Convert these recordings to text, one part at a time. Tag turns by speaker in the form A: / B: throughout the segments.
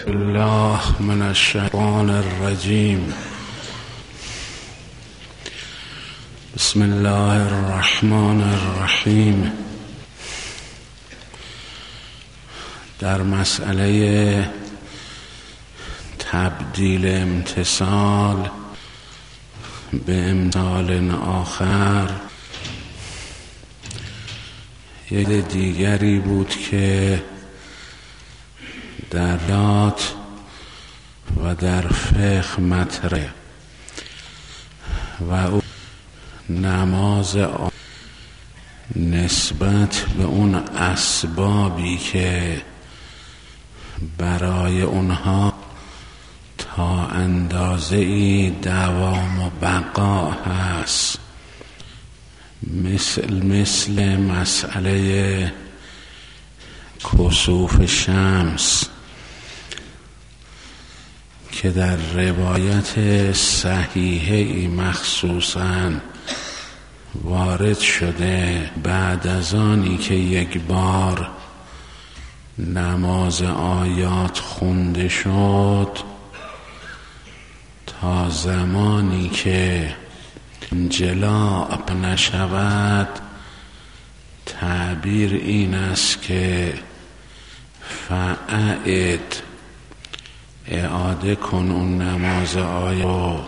A: الله من الشیطان الرجیم. بسم الله الرحمن الرحیم. در مسئله تبدیل امتثال به امتثال آخر یک دیگری بود که در دات و در فقه مطرح و او نماز نسبت به اون اسبابی که برای اونها تا اندازه‌ای دوام و بقا هست، مثل مسئله کسوف شمس که در روایت صحیحه مخصوصاً وارد شده بعد از آنی که یک بار نماز آیات خونده شد تا زمانی که انجلاء نشود، تعبیر این است که فاعد، اعاده کن اون نماز آیات،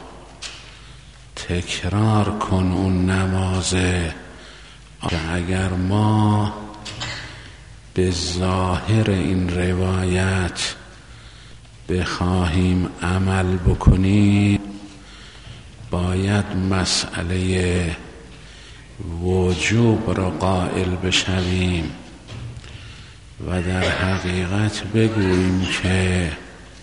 A: تکرار کن اون نماز. اگر ما به ظاهر این روایت بخواهیم عمل بکنیم، باید مسئله وجوب را قائل بشویم و در حقیقت بگوییم که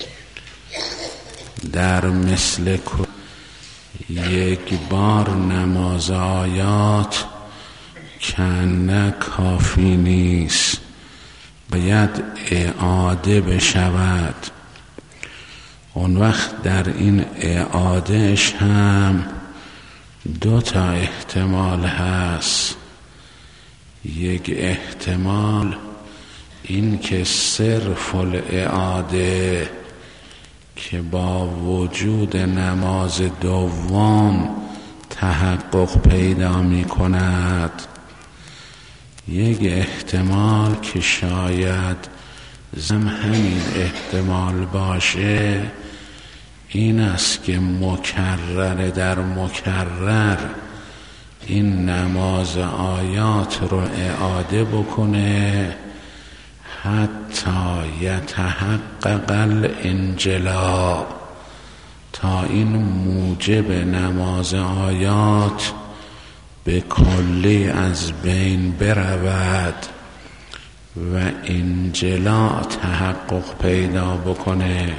A: در مثل یک بار نماز آیات کنه کافی نیست، باید اعاده بشود. اون وقت در این اعادهش هم دو تا احتمال هست. یک احتمال این که صرف الاعاده که با وجود نماز دوم تحقق پیدا می کند. یک احتمال که شاید همین احتمال باشه این است که مکرر در مکرر این نماز آیات رو اعاده بکنه حتی یتحقق الانجلاء، تا این موجب نماز آیات به کلی از بین برود و انجلاء تحقق پیدا بکنه.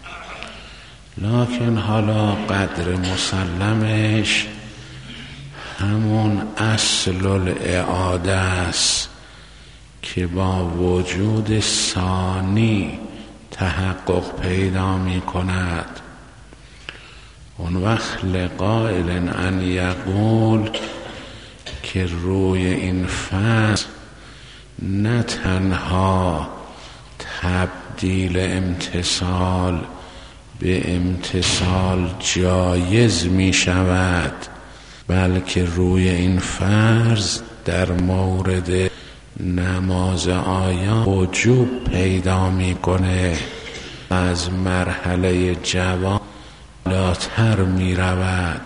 A: لکن حالا قدر مسلمش همون اصل الاعاده است که با وجود ثانی تحقق پیدا می کند. اون وقت لقائل ان یقول که روی این فصل نه تنها تبدیل امتثال به امتثال جایز می شود، بلکه روی این فرض در مورد نماز آیات وجوب پیدا می کنه، از مرحله جواز بالاتر می رود.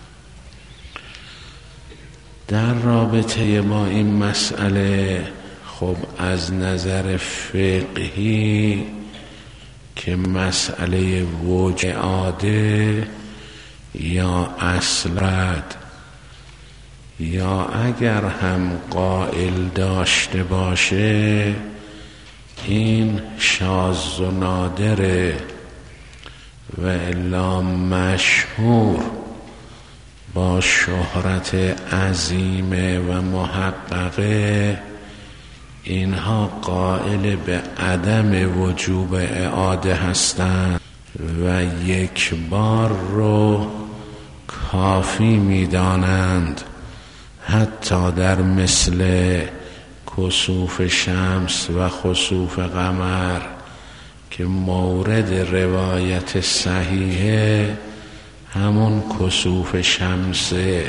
A: در رابطه با این مسئله خب از نظر فقهی که مسئله وجوب اعاده یا اصل رد یا اگر هم قائل داشته باشه این شاذ و نادره و الا مشهور با شهرت عظیمه و محققه اینها قائل به عدم وجوب اعاده هستند و یک بار رو کافی می‌دانند، حتی در مثل کسوف شمس و خسوف قمر که مورد روایت صحیحه همون کسوف شمسه.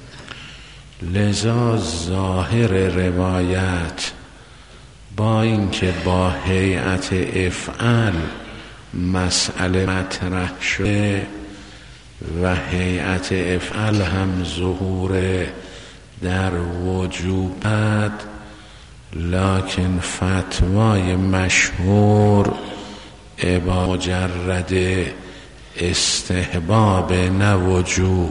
A: لذا ظاهر روایت با اینکه با هیئت افعل مسئله مطرح شده و هیئت افعل هم ظهور در وجوبت، لکن فتوای مشهور مجرد استحباب نه وجوب.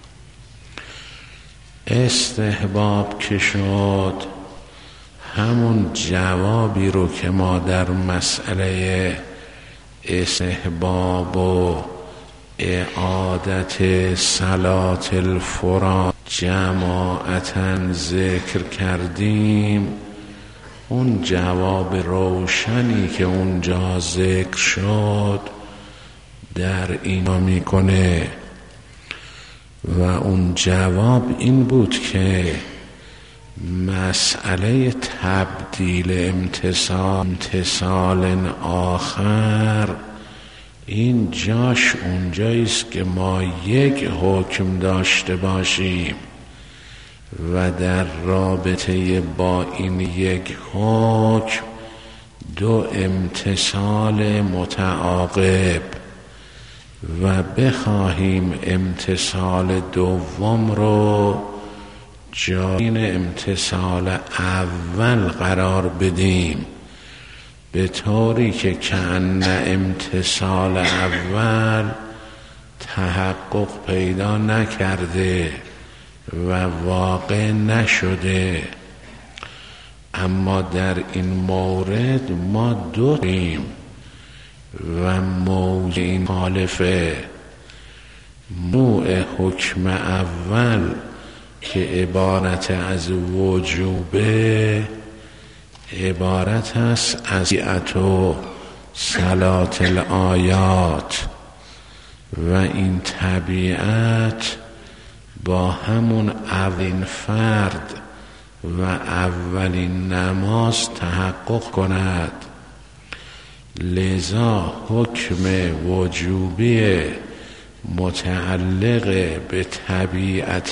A: استحباب که شد همون جوابی رو که ما در مسئله استحباب و اعادت صلاة الفرائض جماعتاً ذکر کردیم، اون جواب روشنی که اونجا ذکر شد در اینا میکنه و اون جواب این بود که مسئله تبدیل امتثال آخر این جاش اونجاییست که ما یک حکم داشته باشیم و در رابطه با این یک حکم دو امتثال متعاقب و بخواهیم امتثال دوم رو جایین امتثال اول قرار بدیم، به طوری که کأن امتثال اول تحقق پیدا نکرده و واقع نشده. اما در این مورد ما داریم و موضوع این مخالفه. نوع حکم اول که عبارت از وجوبه عبارت است از طبیعت و صلاة الآیات و این طبیعت با همون اولین فرد و اولین نماز تحقق کند. لذا حکم وجوبی متعلق به طبیعت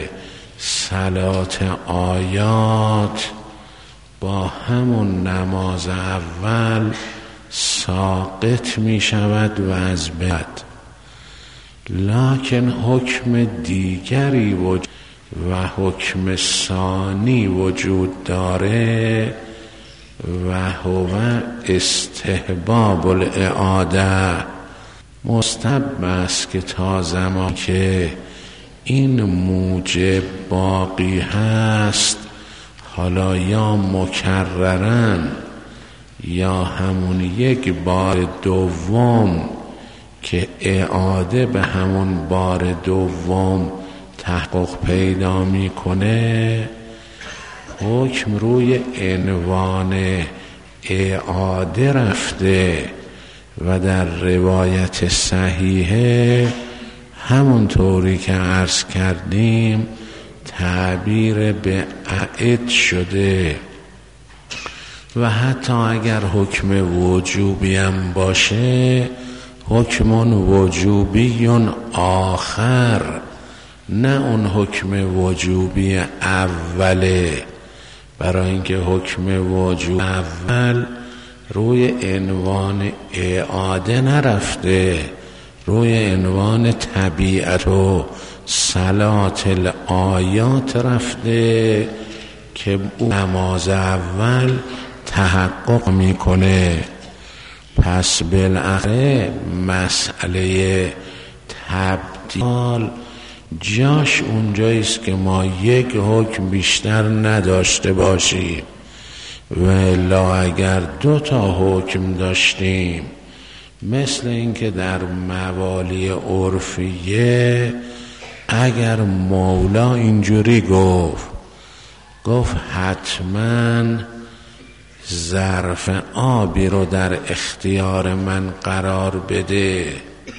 A: صلاة آیات با همون نماز اول ساقط می شود و از بعد، لکن حکم دیگری و حکم ثانی وجود داره و هو استحباب الاعاده. مستحب است که تا زمان که این موجب باقی هست، حالا یا مکررن یا همون یک بار دوم که اعاده به همون بار دوم تحقق پیدا میکنه، حکم روی عنوان اعاده رفته و در روایت صحیحه همون طوری که عرض کردیم تعبیر به اعد شده. و حتی اگر حکم وجوبی هم باشه، حکم وجوبی آخر، نه اون حکم وجوبی اوله، برای اینکه حکم وجوب اول روی عنوان اعاده نرفته، روی عنوان طبیعت و صلاة الآیات رفته که او نماز اول تحقق میکنه. پس بالاخره مسئله تبدیل جاش اونجاییست که ما یک حکم بیشتر نداشته باشیم، و الا اگر دو تا حکم داشتیم، مثل اینکه در موالی عرفیه اگر مولا اینجوری گفت حتما ظرف آبی رو در اختیار من قرار بده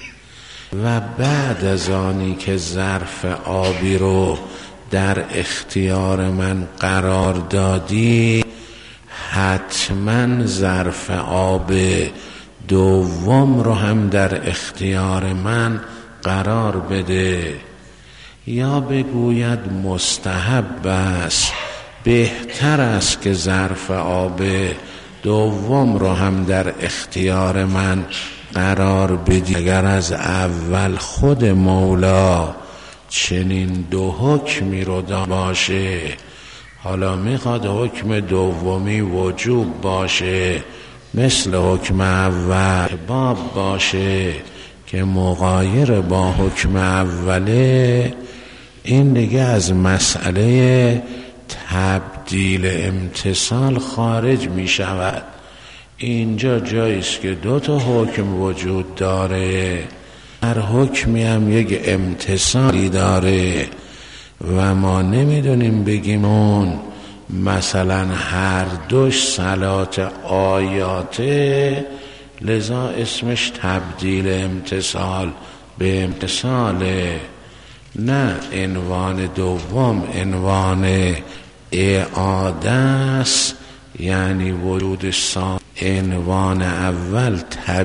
A: و بعد از آنی که ظرف آبی رو در اختیار من قرار دادی، حتما ظرف آب دوم رو هم در اختیار من قرار بده. یا بگوید مستحب است، بهتر است که ظرف آب دوم رو هم در اختیار من قرار بدی. اگر از اول خود مولا چنین دو حکمی رو داشته باشه، حالا میخواد حکم دومی وجوب باشه مثل حکم اول، باب باشه که مغایر با حکم اوله، این دیگه از مسئله تبدیل امتصال خارج می شود. اینجا جاییست که دو تا حکم وجود داره، هر حکمی هم یک امتصالی داره و ما نمیدونیم بگیم اون مثلا هر دوش صلات آیاته لذا اسمش تبدیل امتصال به امتصاله. نه، عنوان دوم عنوان اعاده است، یعنی وجود ثانی. عنوان اول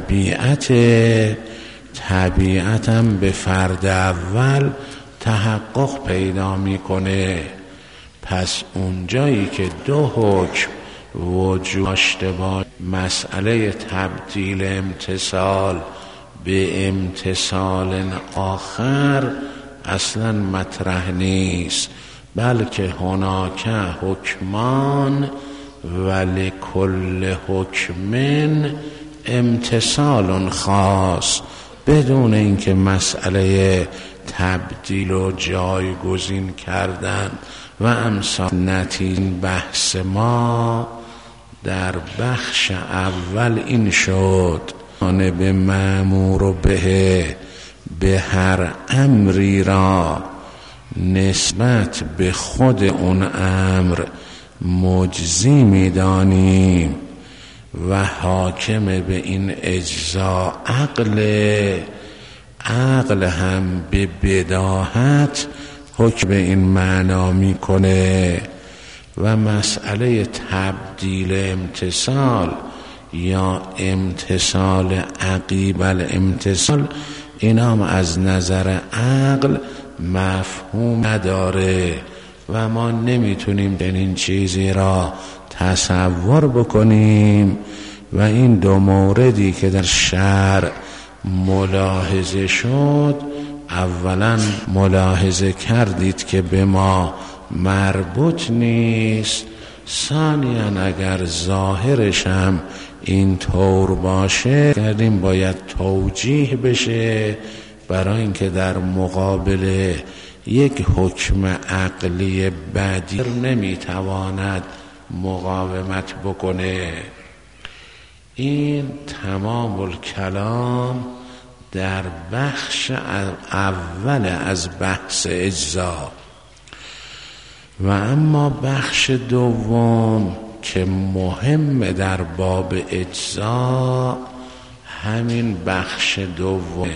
A: طبیعتم به فرد اول تحقق پیدا میکنه. پس اونجایی که دو حکم وجود داشته باشه، مسئله تبدیل امتصال به امتصال آخر اصلا مطرح نیست، بلکه هناک حکمان ولکل حکمن امتصال خاص، بدون اینکه مسئله تبدیل و جایگزین کردن و امثال. نتیجه بحث ما در بخش اول این شد به مأمور و به هر امری را نسبت به خود اون امر مجزی می‌دانیم و حاکم به این اجزا عقل هم به بداهت حکم به این معنا میکنه. و مسئله تبدیل امتصال یا امتصال عقیب الامتصال، اینا هم از نظر عقل مفهوم نداره و ما نمیتونیم این چیزی را تصور بکنیم. و این دو موردی که در شرع ملاحظه شد، اولا ملاحظه کردید که به ما مربوط نیست، ثانیاً اگر ظاهرش هم این طور باشه کردیم باید توجیه بشه، برای اینکه در مقابل یک حکم عقلی بدیع نمیتواند مقاومت بکنه. این تمام الکلام در بخش اول از بحث اجزا. و اما بخش دوم که مهم در باب اجزا، همین بخش دوم،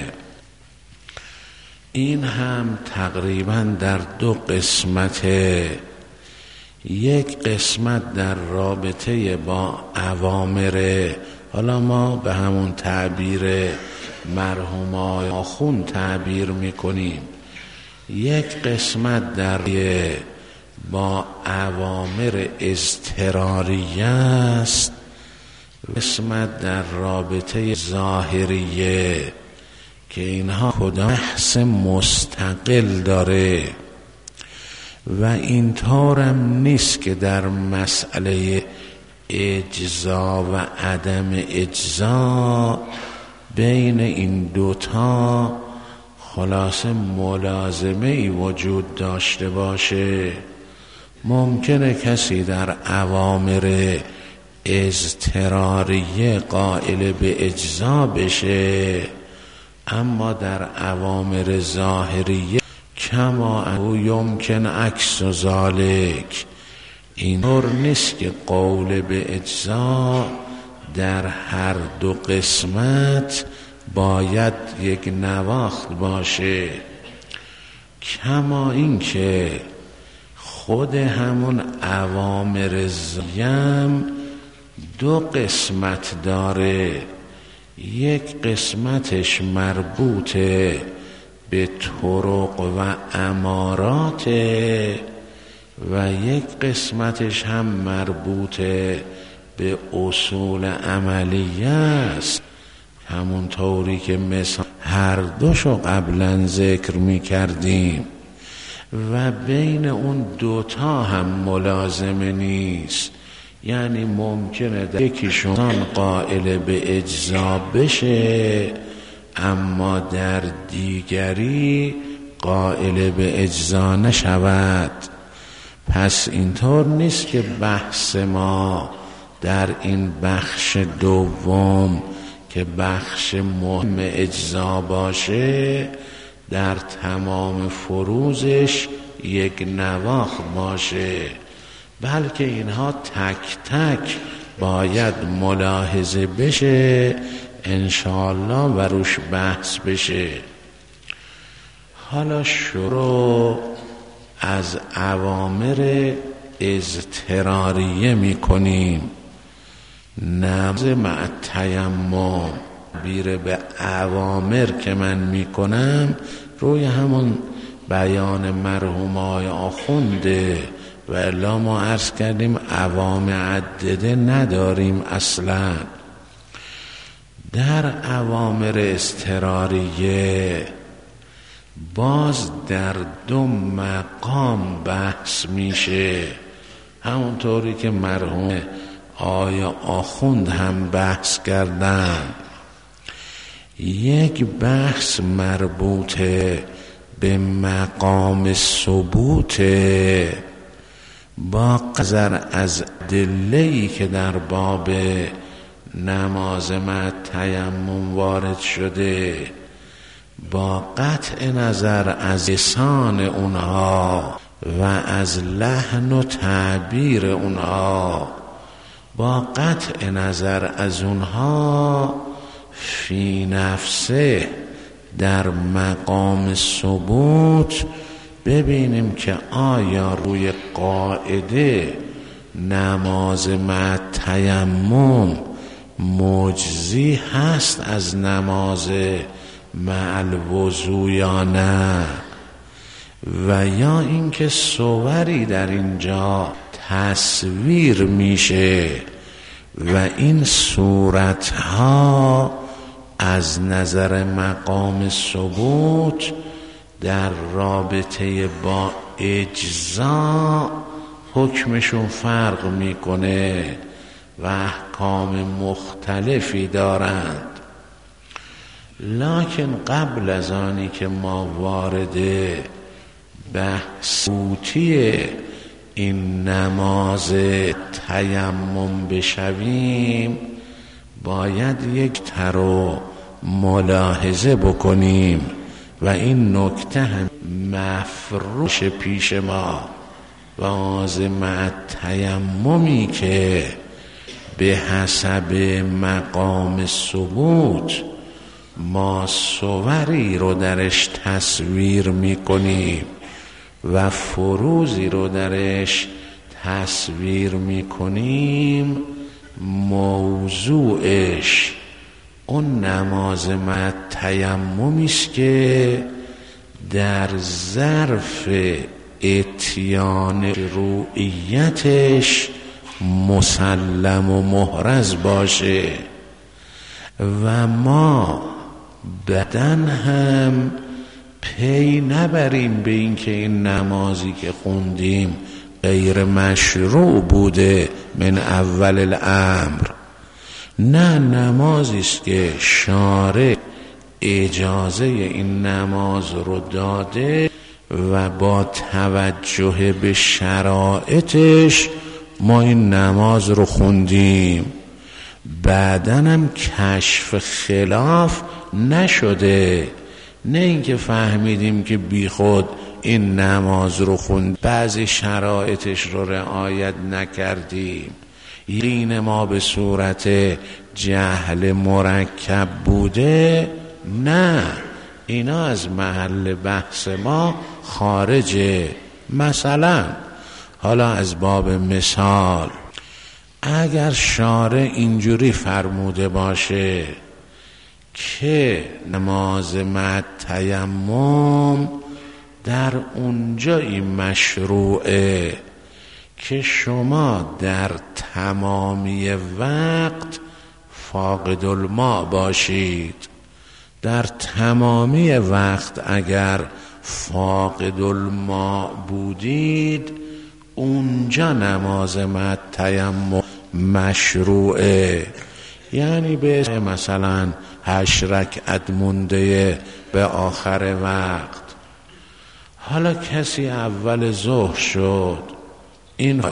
A: این هم تقریبا در دو قسمته. یک قسمت در رابطه با اوامر، حالا ما به همون تعبیر مرحوم آخوند تعبیر میکنیم. یک قسمت در با اوامر اضطراریه است، قسمت در رابطه ظاهریه که اینها کدام بحث مستقل داره. و این طورم نیست که در مسئله اجزا و عدم اجزا بین این دوتا خلاصه ملازمه ای وجود داشته باشه. ممکنه کسی در اوامر اضطراریه قائل به اجزا بشه، اما در اوامر ظاهریه کما او یمکن عکس و ذالک، اینطور نیست که قول به اجزا در هر دو قسمت باید یک نواخت باشه. کما این که خود همون اوامر ظاهریم دو قسمت داره. یک قسمتش مربوطه به طرق و امارات و یک قسمتش هم مربوطه به اصول عملیه است. همون طوری که مثلا هر دوشو قبلا ذکر می کردیم و بین اون دوتا هم ملازمه نیست. یعنی ممکنه یکیشون قائل به اجزا بشه اما در دیگری قائل به اجزا نشود. پس اینطور نیست که بحث ما در این بخش دوم که بخش مهم اجزا باشه در تمام فروزش یک نواخت باشه، بلکه اینها تک تک باید ملاحظه بشه انشاءالله و روش بحث بشه. حالا شروع از اوامر اضطراریه می کنیم. نماز مع تیمم بیره به اوامر که من می کنم روی همون بیان مرحوم آقای آخونده و الا ما عرض کردیم اوامر عدده نداریم اصلا. در اوامر اضطراریه باز در دو مقام بحث میشه، همونطوری که مرحوم آیا آخوند هم بحث کردن. یک بحث مربوطه به مقام ثبوت با نظر از دله‌ای که در باب نماز مع تیمم وارد شده، با قطع نظر از لسان اونها و از لحن و تعبیر اونها، با قطع نظر از اونها فی نفسه در مقام ثبوت ببینیم که آیا روی قاعده نماز مع تیمم مجزی هست از نماز مع الوضو یا نه، و یا اینکه صوری در اینجا تصویر میشه و این صورتها از نظر مقام ثبوت در رابطه با اجزا حکمشون فرق میکنه و احکام مختلفی دارند. لکن قبل از آنی که ما وارد بحثوتی این نماز تیمم بشویم باید یک ترو ملاحظه بکنیم و این نکته هم مفروش پیش ما. نماز مع تیممی که به حسب مقام ثبوت ما صوری رو درش تصویر میکنیم و فروزی رو درش تصویر میکنیم، موضوعش اون نماز مع تیممی است که در ظرف اتیان روعیتش مسلم و محرز باشه و ما بدن هم پی نبریم به این که این نمازی که خوندیم غیر مشروع بوده من اول الامر. نه، نمازی است که شارع اجازه این نماز رو داده و با توجه به شرایطش ما این نماز رو خوندیم، بعدنم کشف خلاف نشده. نه اینکه فهمیدیم که بی خود این نماز رو خوند، بعضی شرایطش رو رعایت نکردیم، یقین ما به صورت جهل مرکب بوده. نه، اینا از محل بحث ما خارجه. مثلا حالا از باب مثال، اگر شارع اینجوری فرموده باشه که نماز مع تیمم در اونجایی مشروعه که شما در تمامی وقت فاقد الماء باشید. در تمامی وقت اگر فاقد الماء بودید اونجا نماز مع تیمم مشروعه. یعنی به مثلا 8 رکعت مونده به آخر وقت، حالا کسی اول ظهر شد این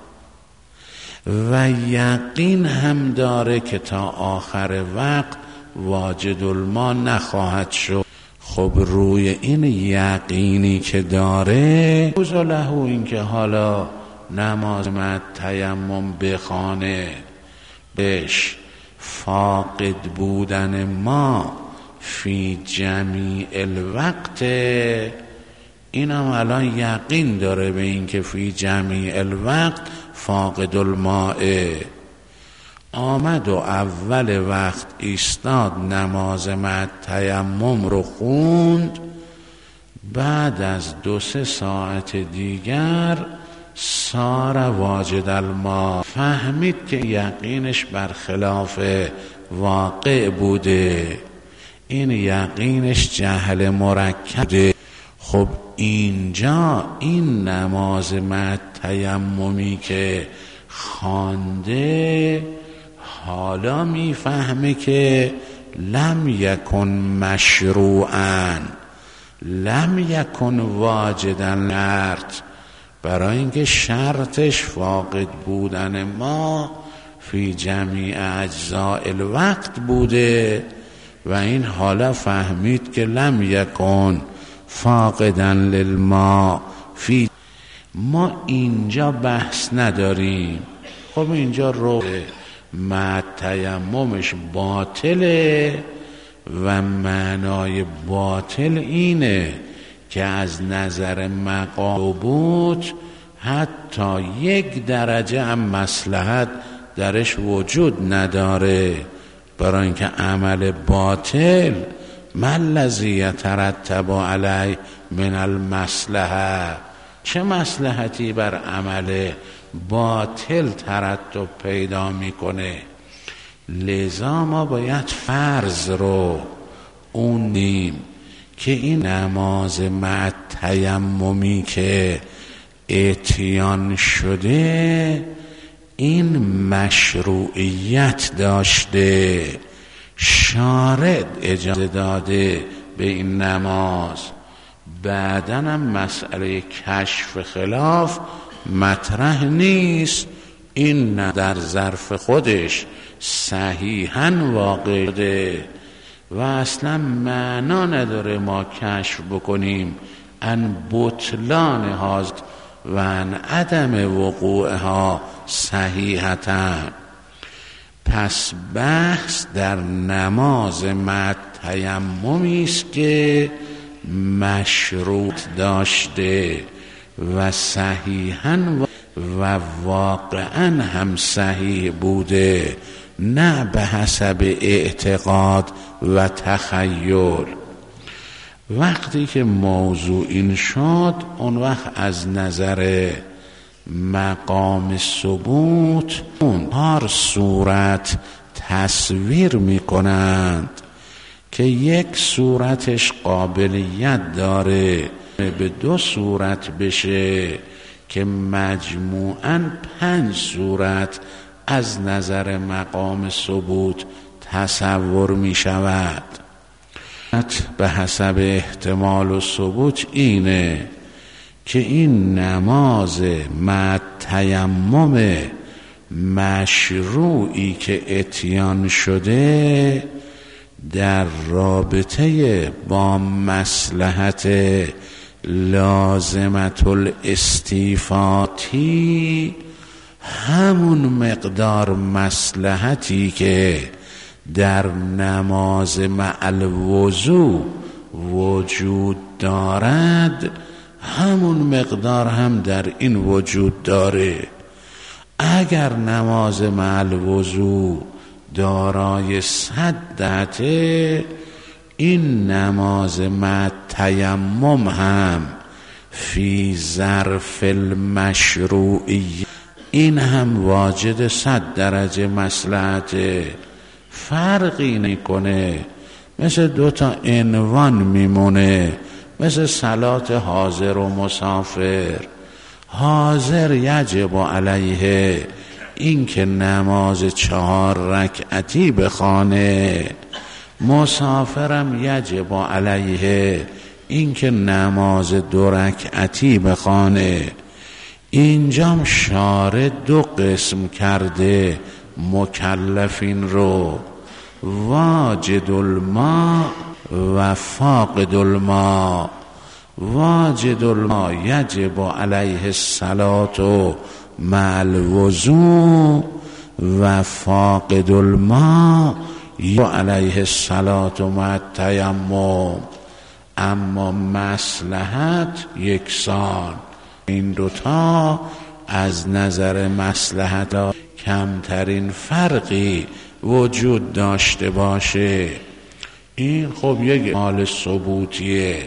A: و یقین هم داره که تا آخر وقت واجد الماء نخواهد شد، خب روی این یقینی که داره له این که حالا نماز مع تیمم بخوانه، بهش فاقد بودن ما فی جمیع الوقت، اینم الان یقین داره به این که فی جمیع الوقت فاقد الماء. آمد و اول وقت ایستاد نماز مع تیمم رو خوند، بعد از 2-3 ساعت دیگر صار واجد الماء، فهمید که یقینش برخلاف واقع بوده، این یقینش جهل مرکب. خب اینجا این نماز مع تیممی که خوانده حالا میفهمه که لم یکن مشروعا، لم یکن واجدا شرط، برای اینکه شرطش فاقد بودن ما فی جمیع اجزاء الوقت بوده و این حالا فهمید که لم یکن فاقدا للماء فی. ما اینجا بحث نداریم. خب اینجا رو مع تیممش باطله و معنای باطل اینه که از نظر مقام ثبوت حتی 1 درجه هم مصلحت درش وجود نداره، برای اینکه عمل باطل ما الذی یترتب علیه من المصلحه، چه مصلحتی بر عمل باطل ترتب پیدا میکنه. لذا ما باید فرض رو اونیم که این نماز مع تیممی که اتیان شده این مشروعیت داشته، شارع اجازه داده به این نماز، بعداً هم مسئله کشف خلاف مطرح نیست، این در ظرف خودش صحیحاً واقع شده و اصلا معنا نداره ما کشف بکنیم ان بطلان ها و ان عدم وقوعها صحیحتاً. پس بحث در نماز مع تیممی است که مشروط داشته و صحیحاً و واقعاً هم صحیح بوده، نه به حسب اعتقاد و تخیل. وقتی که موضوع این شد اون وقت از نظر مقام ثبوت هر صورت تصویر می کنند که یک صورتش قابلیت داره به 2 صورت بشه که مجموعاً 5 صورت از نظر مقام ثبوت تصور می شود. به حسب احتمال و ثبوت اینه که این نماز مع تیمم مشروعی که اتیان شده در رابطه با مصلحت لازمت الاستیفاتی همون مقدار مصلحتی که در نماز مع الوضوء وجود دارد همون مقدار هم در این وجود داره. اگر نماز مع الوضوء دارای 100 درجه، این نماز مع تیمم هم فی ظرف المشروعی، این هم واجد 100 درجه مصلحت، فرقی نکنه، مثل 2 تا عنوان میمونه، مثل صلات حاضر و مسافر. حاضر یجب علیه این که نماز 4 رکعتی بخوانه، مسافرم یجب علیه این که نماز 2 رکعتی بخوانه. اینجام شارع 2 قسم کرده مکلفین رو، واجد الماء و فاقد الماء. واجد الماء یجب علیه الصلاة مع الوضوء و فاقد الماء یجب علیه الصلاة مع التیمم. اما مصلحت یکسان، این 2 تا از نظر مصلحت کمترین فرقی وجود داشته باشه. این خب یک حال ثبوتیه.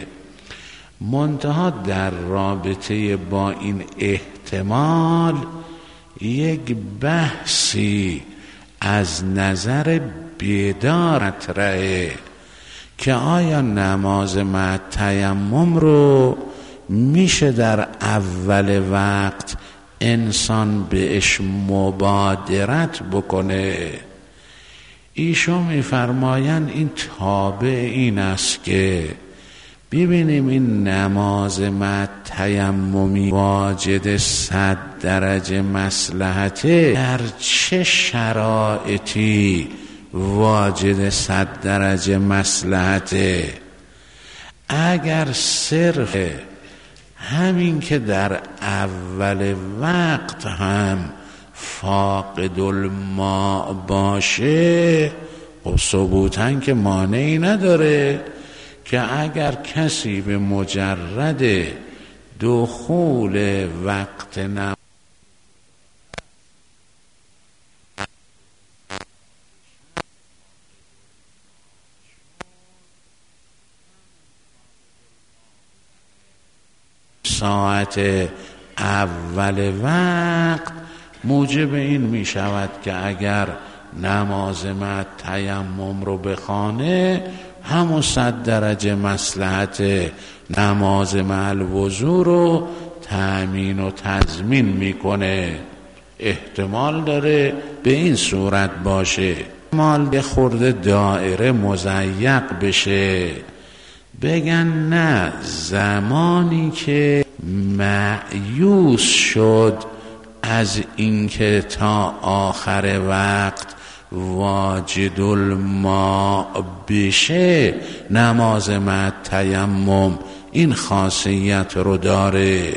A: منتها در رابطه با این احتمال یک بحثی از نظر بیدار مطرحه که آیا نماز مع تیمم رو میشه در اول وقت انسان بهش مبادرت بکنه؟ ایشون میفرمایند این تابع این است که ببینیم این نماز مع تیممی واجد 100 درجه مصلحته، در چه شرایطی واجد 100 درجه مصلحته؟ اگر صرف همین که در اول وقت هم فاقد الماء باشه، خب ثبوتاً که مانعی نداره که اگر کسی به مجرد دخول وقت ساعت اول وقت موجب این می شود که اگر نماز مع تیمم رو بخوانه همون 100 درجه مصلحت نماز مع الوضو رو تأمین و تضمین میکنه. احتمال داره به این صورت باشه، احتمال یه خورده دایره مضیق بشه، بگن نه زمانی که مایوس شد از اینکه تا آخر وقت واجد الماء بشه، نماز مع تیمم این خاصیت رو داره.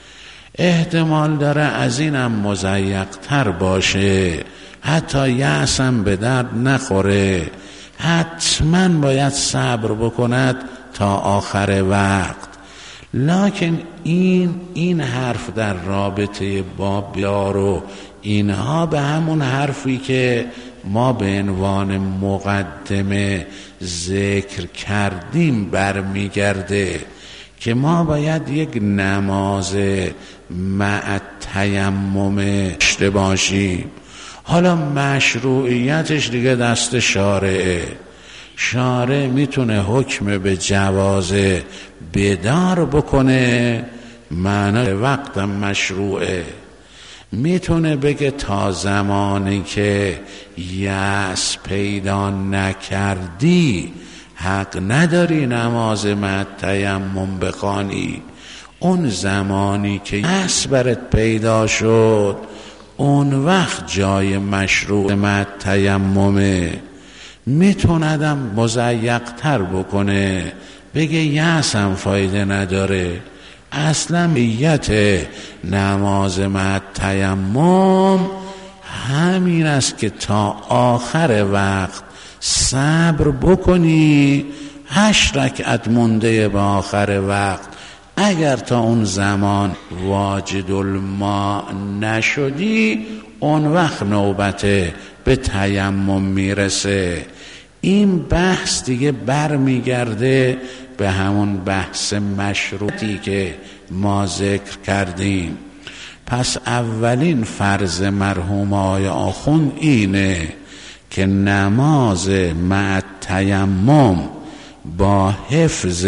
A: احتمال داره از اینم مضیق تر باشه، حتی یأسم به درد نخوره، حتما باید صبر بکند تا آخر وقت. لکن این حرف در رابطه با بیار و اینها به همون حرفی که ما به عنوان مقدمه ذکر کردیم برمیگرده که ما باید یک نماز مع تیمم داشته باشیم. حالا مشروعیتش دیگه دست شارعه، شارع میتونه حکم به جواز بدار بکنه، معنی وقتم مشروعه، میتونه بگه تا زمانی که یأس پیدا نکردی حق نداری نماز مع تیمم بخوانی. اون زمانی که یأس برات پیدا شد اون وقت جای مشروع مع تیممه. میتوندم مضیق تر بکنه، بگه یأسم فایده نداره، اصلا نیت نماز مع تیمم همین است که تا آخر وقت صبر بکنی، 8 رکعت مونده به آخر وقت. اگر تا اون زمان واجد الماء نشدی، اون وقت نوبت به تیمم میرسه. این بحث دیگه برمیگرده به همون بحث مشروطی که ما ذکر کردیم. پس اولین فرض مرحوم آقای آخوند اینه که نماز مع تیمم با حفظ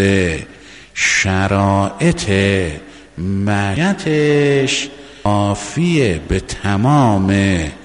A: شرایط معیتش کافیه به تمام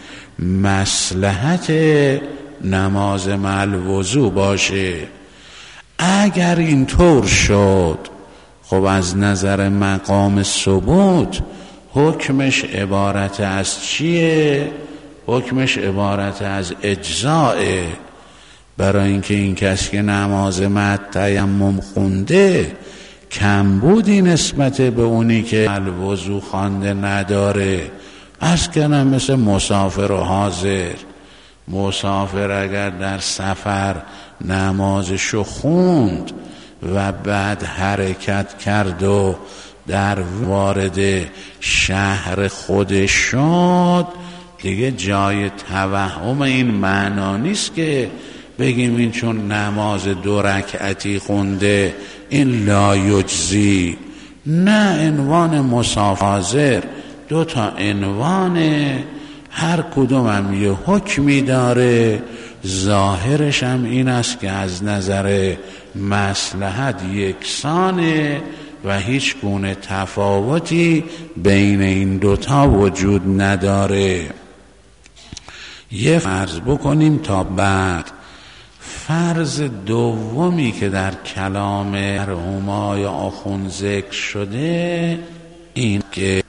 A: مصلحت نماز مع الوضو باشه. اگر اینطور شد خب از نظر مقام ثبوت حکمش عبارت از چیه؟ حکمش عبارت از اجزائه. برای اینکه این کسی که نماز مع تیمم خونده کمبودی نسبت به اونی که الوضو خوانده نداره. از کنم مثل مسافر و حاضر. مسافر اگر در سفر نمازشو خوند و بعد حرکت کرد و در وارد شهر خودش شد، دیگه جای توهم این معنا نیست که بگیم این چون نماز 2 رکعتی خونده این لا یجزی. نه، عنوان مسافر 2 تا عنوانه، هر کدوم هم یه حکمی داره. ظاهرش هم این است که از نظر مصلحت یکسانه و هیچ گونه تفاوتی بین این 2 تا وجود نداره. یه فرض بکنیم تا بعد. فرض دومی که در کلام مرحوم آقای آخوند ذکر شده این که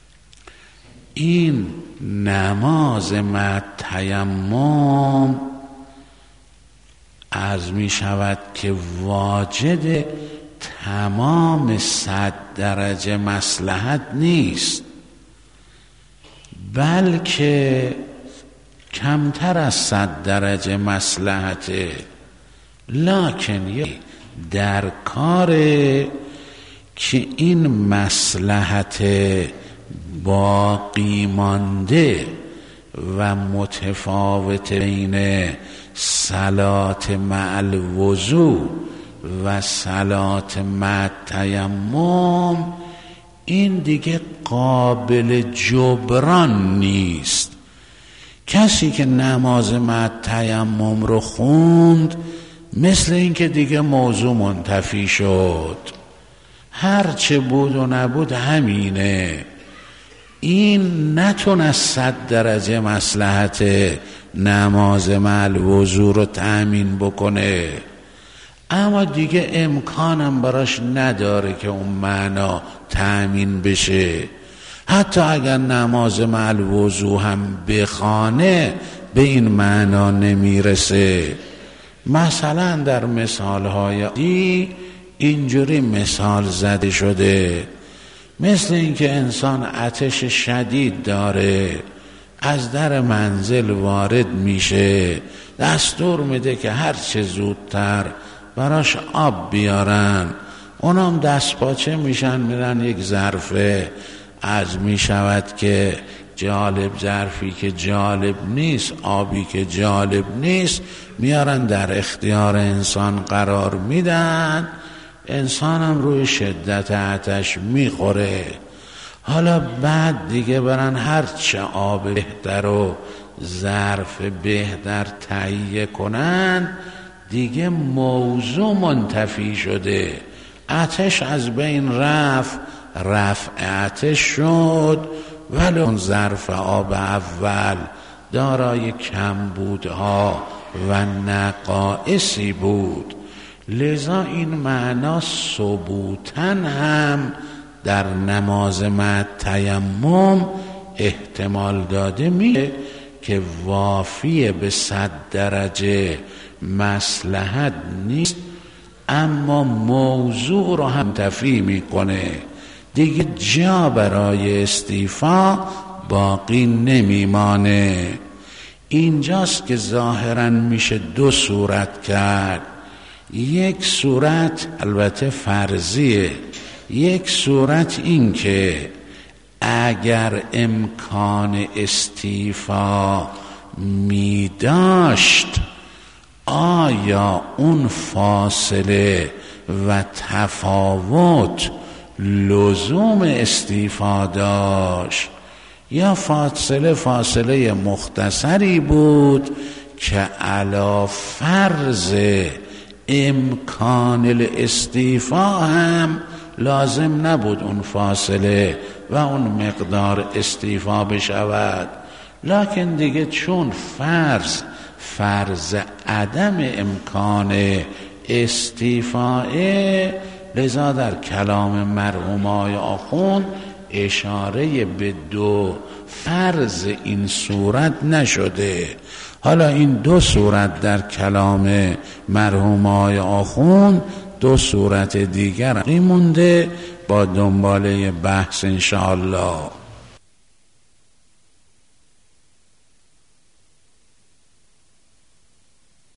A: این نماز مع تیمم عرض می شود که واجد تمام 100 درجه مصلحت نیست، بلکه کمتر از 100 درجه مصلحته. لکن در کاره که این مصلحت باقی مانده و متفاوت بین صلات مع الوضو و صلات مع تیمم، این دیگه قابل جبران نیست. کسی که نماز مع تیمم رو خوند مثل این که دیگه موضوع منتفی شد، هر چه بود و نبود همینه. این نتون از 100 درجه مصلحت نماز مع الوضو رو تأمین بکنه، اما دیگه امکانم براش نداره که اون معنا تأمین بشه. حتی اگر نماز مع الوضو هم بخوانه به این معنا نمیرسه. مثلا در مثالهای اینجوری مثال زده شده، مثل اینکه انسان آتش شدید داره، از در منزل وارد میشه، دستور میده که هر چه زودتر براش آب بیارن، اونام دست پاچه میشن میرن یک ظرفه، از میشود که جالب ظرفی که جالب نیست، آبی که جالب نیست میارن در اختیار انسان قرار میدن. انسانم روی شدت آتش میخوره. حالا بعد دیگه برن هر چه آب بهتر و ظرف بهتر تهیه کنن، دیگه موضوع منتفی شده. آتش از بین رفع آتش شد، ولی اون ظرف آب اول دارای کمبودها و نقائصی بود. لذا این معنا ثبوتاً هم در نماز مع تیمم احتمال داده میشه که وافی به 100 درجه مصلحت نیست، اما موضوع رو هم تفی میکنه، دیگه جا برای استیفا باقی نمیمانه. اینجاست که ظاهراً میشه 2 صورت کرد. یک صورت البته فرضیه، یک صورت این که اگر امکان استیفا می داشت آیا اون فاصله و تفاوت لزوم استیفا داشت یا فاصله مختصری بود که علی فرض امکان الاستیفا هم لازم نبود اون فاصله و اون مقدار استیفا بشود، لکن دیگه چون فرض عدم امکان استیفاء، لذا در کلام مرحومای آخوند اشاره به دو فرض این صورت نشده. حالا این دو صورت در کلام مرحومای آخوند، دو صورت دیگر مونده با دنباله بحث انشاءالله.